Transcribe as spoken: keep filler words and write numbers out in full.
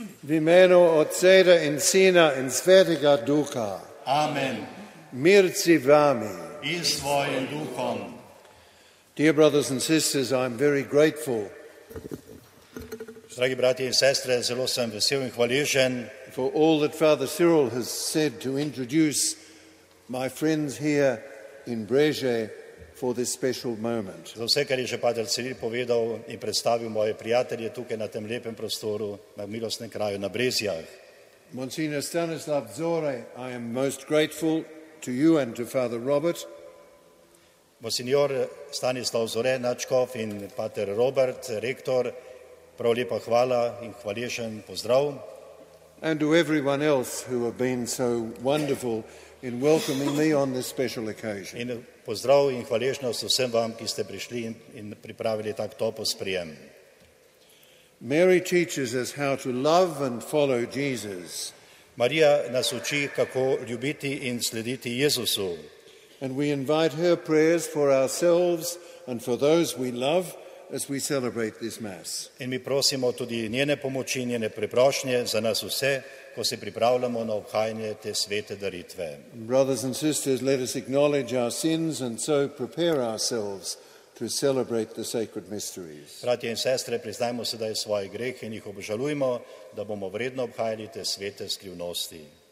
V imenu Otca in Sina in Svetega Duha. Amen. Mir z vami. I s tvojim duhom. Dear brothers and sisters, I'm very grateful Dragi bratje in sestre, zelo sem vesel in hvaležen for all that Father Cyril has said to introduce my friends here in Breže for this special moment. za vse, kar je že pater Ciril povedal in predstavil moje prijatelje tukaj na tem lepem prostoru, na milostnem kraju na Brezjah. Monsignor Stanislav Zore, I am most grateful to you and to Father Robert Monsignor Stanislav Zore, nadškof in pater Robert, rektor, prav lepa hvala in hvaležen pozdrav. and to everyone else who have been so wonderful in welcoming me on this special occasion. In pozdrav in hvaležnost vsem vam, ki ste prišli in, in pripravili tak topel sprejem. Mary teaches us how to love and follow Jesus, Marija nas uči, kako ljubiti in slediti Jezusu. and we invite her prayers for ourselves and for those we love as we celebrate this Mass. In mi prosimo tudi njene pomoči, njene preprošnje za nas vse, ko se pripravljamo na obhajanje te svete daritve. Brothers and sisters, let us acknowledge our sins and so prepare ourselves to celebrate the sacred mysteries. Bratje in sestre, priznajmo sedaj svoje grehe in jih obžalujmo, da bomo vredno obhajali te svete skrivnosti.